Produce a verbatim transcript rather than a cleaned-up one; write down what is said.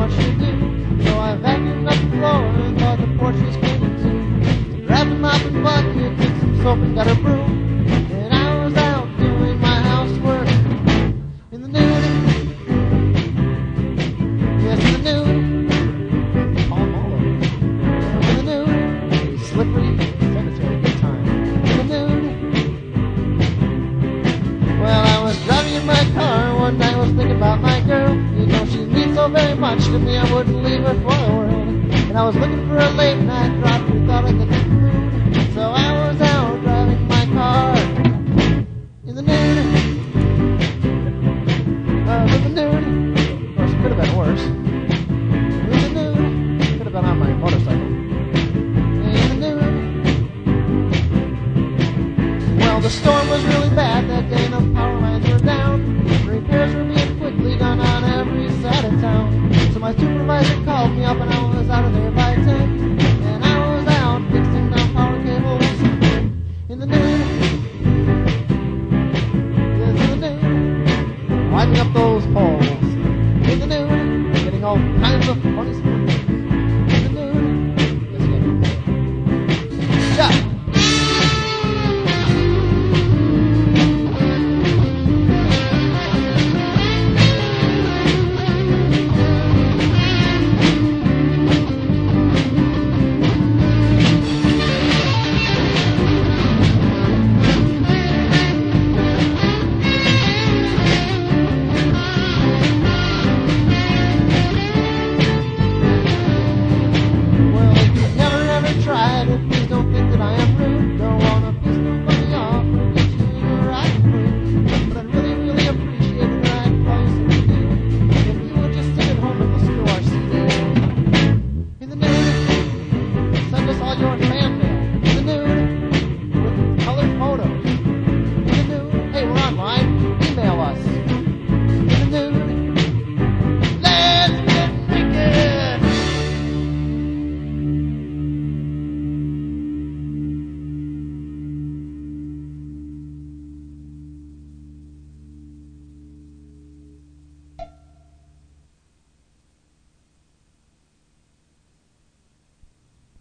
what you do. So I vacuumed up the floor and thought the porch was cleaning too. So grabbed a mop and bucket, took some soap and got a broom, and I was out doing my housework in the nude. Yes, in the nude. All all over. In the nude. Slippery cemetery. Good time. In the nude. Well, I was driving in my car one night, was thinking about my girl. You know, she means so very much to me, I wouldn't leave her for the world. And I was looking for a late night drop, who thought I could take the mood. So I was out driving my car in the nude. Uh, in the nude. Of course, it could have been worse. In the nude. Could have been on my motorcycle. In the nude. Well, the storm was really bad that day, and the power lines were down. Repairs were being quickly done on every side of town. So my supervisor called me up, and I was out of there by ten. And I was out fixing down power cables in the nude. Yes, in the nude. Winding up those poles in the nude. Getting all kinds of funny stuff.